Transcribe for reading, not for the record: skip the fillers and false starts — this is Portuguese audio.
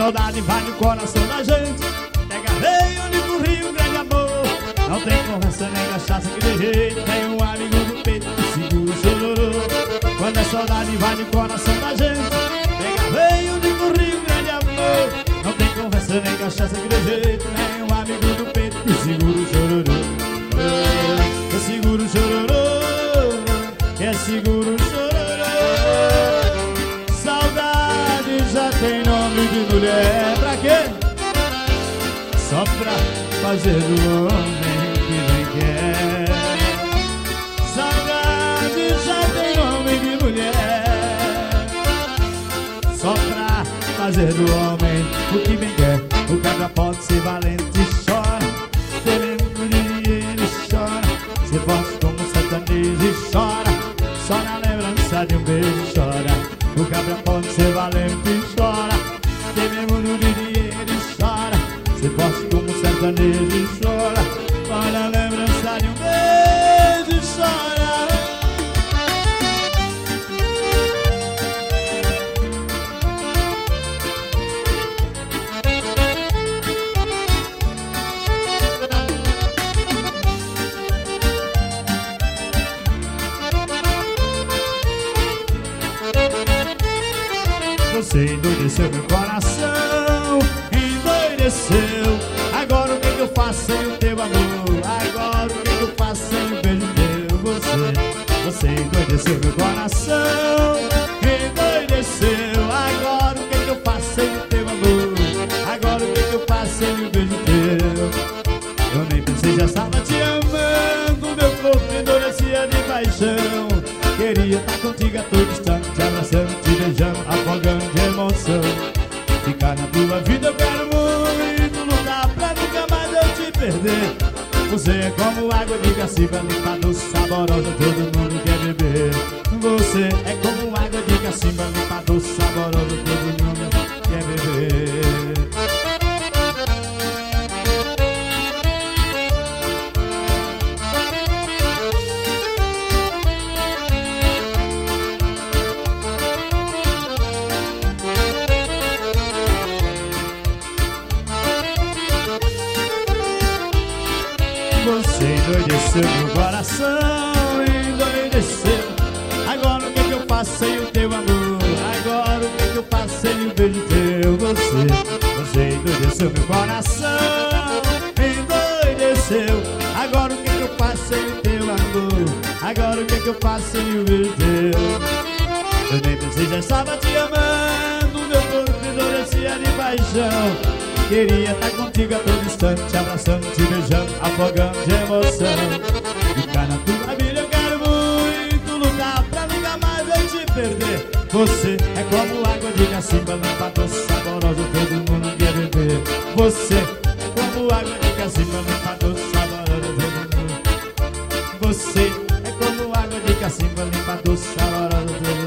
saudade invade o coração da gente. Pega veio, único rio, grande amor. Não tem conversa nem cachaça que de jeito. Tem um amigo no peito que segura o chororô. Quando a saudade invade o coração da gente. Pega veio, único rio, grande amor. Não tem conversa nem cachaça que de jeito. Tem um amigo no peito que segura o chororô. Que segura o chororô. Que segura o chororô. Saudade já tem nome de mulher. Pra quê? Só pra fazer do homem que nem quer. Saudade já tem nome de mulher. Só pra fazer do homem o que bem quer. O cabra pode ser valente e chora. Querendo dinheiro ele chora. Ser forte como um sertanejo e chora. Só na lembrança de um beijo chora. O cabra pode ser valente e chora. Tem mesmo no dinheiro ele chora. Ser forte como um sertanejo e chora. Só na lembrança de um beijo chora. Você endoideceu meu coração, endoideceu. Agora o que eu faço sem o teu amor? Agora o que eu faço sem o beijo teu? Você endoideceu meu coração, endoideceu. Agora o que eu faço sem o teu amor? Agora o que eu faço sem o beijo teu? Eu nem pensei, já estava te amando. Meu corpo endurecia de paixão. Queria estar contigo a todo instante, te abraçando, te beijando, afogando de emoção. Ficar na tua vida eu quero muito, lutar pra nunca mais eu te perder. Você é como água de Caciba, limpa, doce, saborosa, todo mundo quer beber. Você é como água de Caciba, limpa, doce, saborosa, todo mundo quer beber. Você endoideceu meu coração, endoideceu. Agora o que eu faço sem o teu amor? Agora o que eu faço sem o beijo teu? Você endoideceu meu coração, endoideceu. Agora o que eu faço sem o teu amor? Agora o que eu faço sem o beijo teu? Eu nem pensei, já estava te amando. Meu corpo endurecia de paixão. Queria estar contigo a todo instante, te abraçando, te beijando, afogando de emoção. Ficar na tua vida eu quero muito, lutar pra nunca mais eu te perder. Você é como água de Caciba, limpa, doce, saborosa, todo mundo quer beber. Você é como água de Caciba, limpa, doce, saborosa, todo mundo. Você é como água de Caciba, limpa, doce, saborosa, todo mundo.